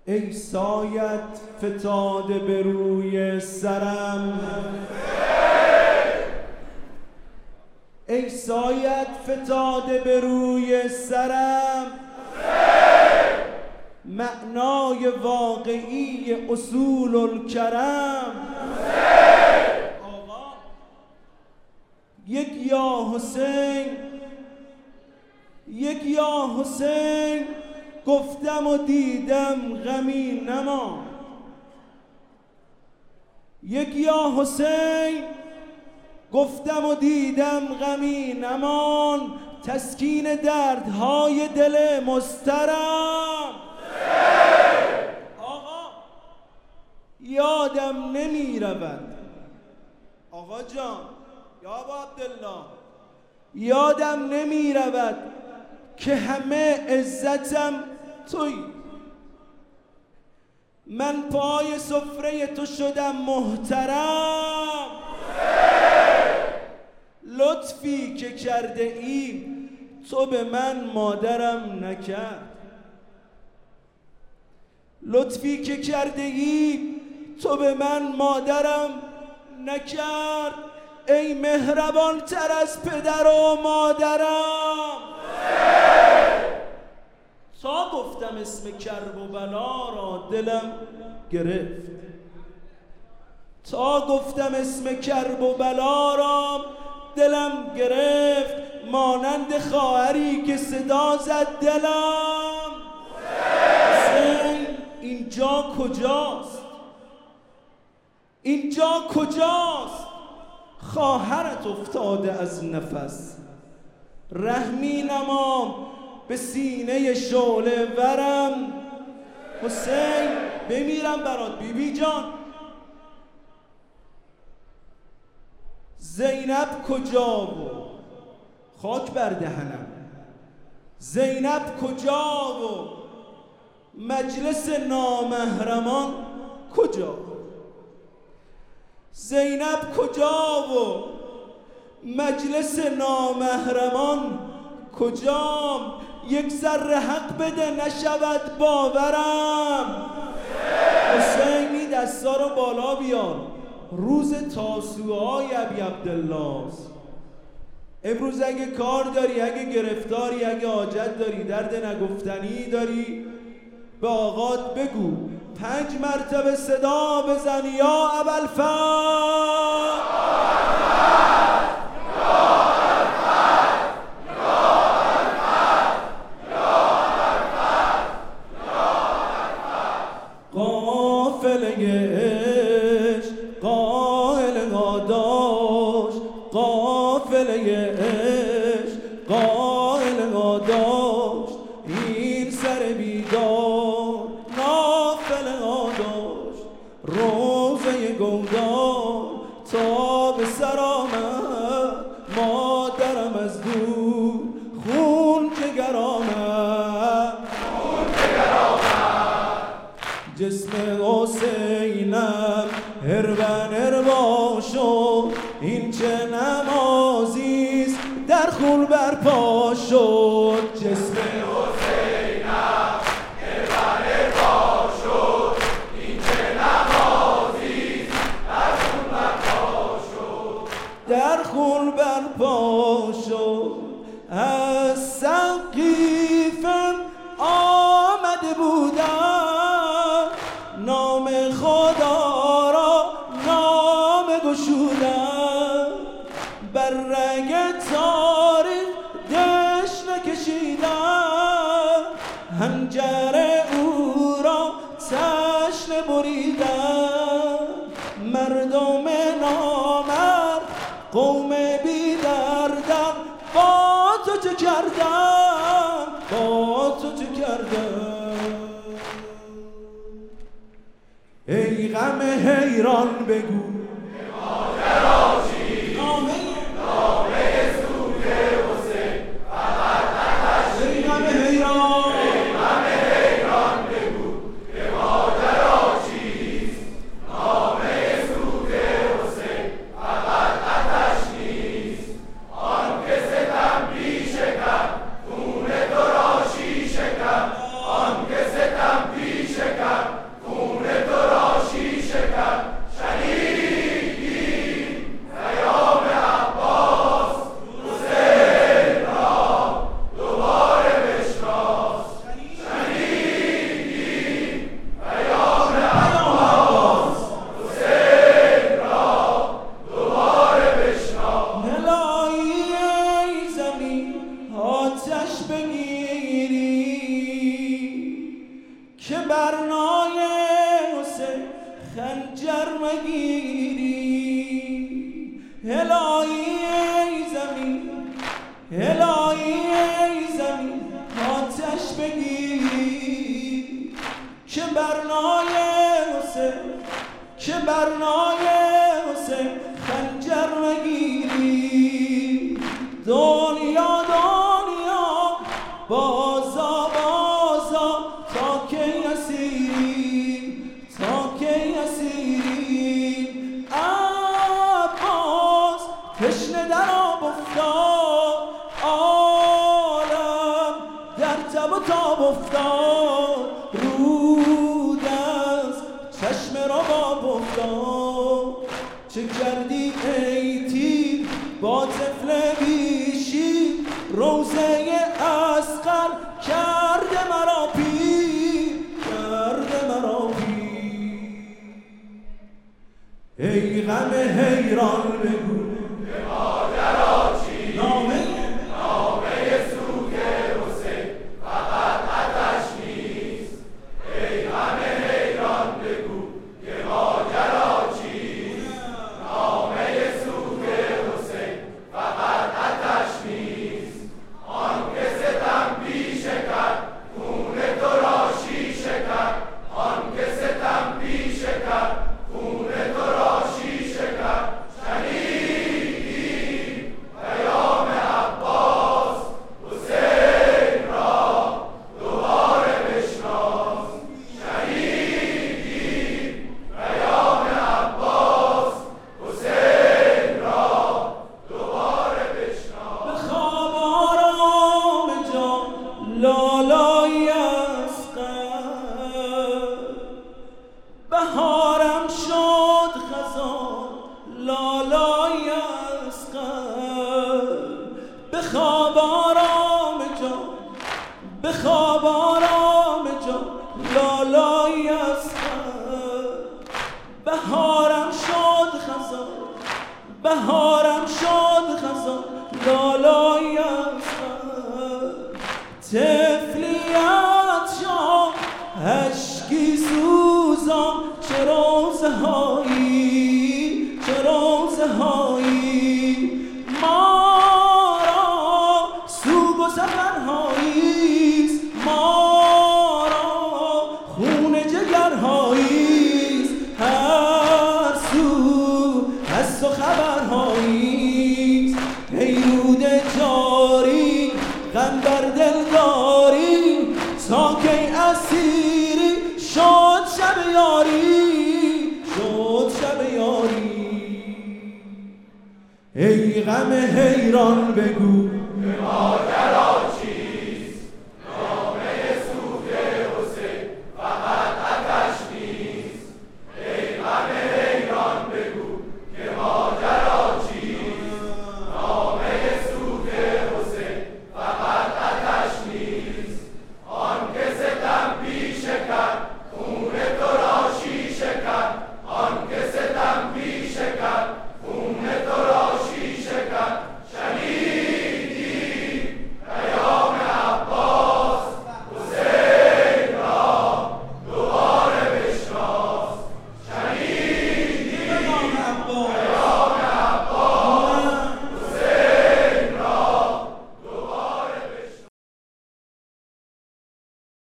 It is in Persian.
ای سایت فتاده به روی سرم، ای سایت فتاده به روی سرم، معنای واقعی اصول الکرم. آقا یک یا حسین، یک یا حسین، گفتم و دیدم غمی نمان. یک یا حسین، گفتم و دیدم غمی نمان، تسکین دردهای دل مضطرم. آقا یادم نمی رود، آقا جان یا ابا عبدالله، یادم نمی رود که همه عزتم توی. من پای سفره تو شدم محترم، لطفی که کرده ای تو به من مادرم نکرد، لطفی که کرده ای تو به من مادرم نکرد. ای مهربان تر از پدر و مادرم. تا گفتم اسم کرب و بلا را دلم گرفت، تا گفتم اسم کرب و بلا را دلم گرفت، مانند خواهری که صدا زد دلم. حسین اینجا کجاست؟ اینجا کجاست؟ خواهرت افتاده از نفس، رحمی نما به سینه شعله ورم. حسین بمیرم برات بیبی جان. زینب کجا و خاک بر دهنم، زینب کجا و مجلس نامحرمان کجا؟ زینب کجا و مجلس نامحرمان کجا؟ یک ذره حق بده نشود باورم. حسینی دستا رو بالا بیار، روز تاسوعای ابی عبدالله. امروز اگه کار داری، اگه گرفتاری، اگه حاجت داری، درد نگفتنی داری، به آقات بگو، 5 مرتبه صدا بزن یا ابوالفضل. قافله عشق قائل داشت، این سر بیدار نافله داشت، روزه گودار تا به سر آمد، مادرم از دور خون که گرامد، جسم حسینم هربن هربا شد، این چه نمازیست در خون برپا شد. جسم حسینم هربن هربا شد، این چه نمازیست در خون برپا شد، در خون برپا شد. از سقیفم آمده بودم، نام خدا را نام گشودم، بر رگ تاریخ دشنه کشیدم، حنجر او را تشنه بریدم، مردم نامرد قوم بی دردم، با تو چه کردم، با تو چه کردم. ای غم حیران بگو ماجرا چیست؟ نامه سود حسین فقط نتشریح. ای غم حیران، ای غم حیران بگو که ماجرا چیست؟ نامه سود حسین فقط نتشریح. آن که ستم پیش کرد خون تو را شیشه کرد، آن که ستم پیش کرد که برنای حسین خنجر مگیری. الهی ای زمین، الهی ای زمین آتش بگیر، که برنای حسین، که برنای حسین خنجر مگیری. دنیا دنیا بازا بازا تا کی اسیری، تا کی اسیری. عباس تشنه در آب افتاد، عالم در تب و تاب افتاد، رود از چشم رباب افتاد. چه کردی ای تیر با طفل بیشی، روزه اصغر کرده مرا پیر، کرده مرا پیر. ای غم حیران بگو به ماجرا چیست؟ نامه سوگ حسین فقط آتش نیست. ای غم حیران بگو که ماجرا چیست؟ نامه سوگ حسین فقط آتش نیست. آن که ستم پیشه کرد خون تو را شیشه کرد، آن که ستم پیشه کرد خون تو را شیشه کرد. شنیدی پیام عباس حسین را دوباره بشناس. شنیدی پیام عباس حسین را دوباره بشناس. به خواب آرام جان لالایی اصغر، بهارم شد خزان لالایی اصغر. به خواب آرام جان، به خواب آرام جان لالایی اصغر. بهارم شد خزان، بهارم شد خزان لالایی اصغر. طفلیت شام اشکی سوزان، چه روزه هایی، چه روزه هایی. ما را سوگ و سفرهاییست، ما را خون جگرهاییست، هر سو هست و خبرهاییست. ای رود جاری غم بر دلداری، تا کی اسیری شد شب یاری، شد شب یاری. ای غم حیران بگو به ماجرا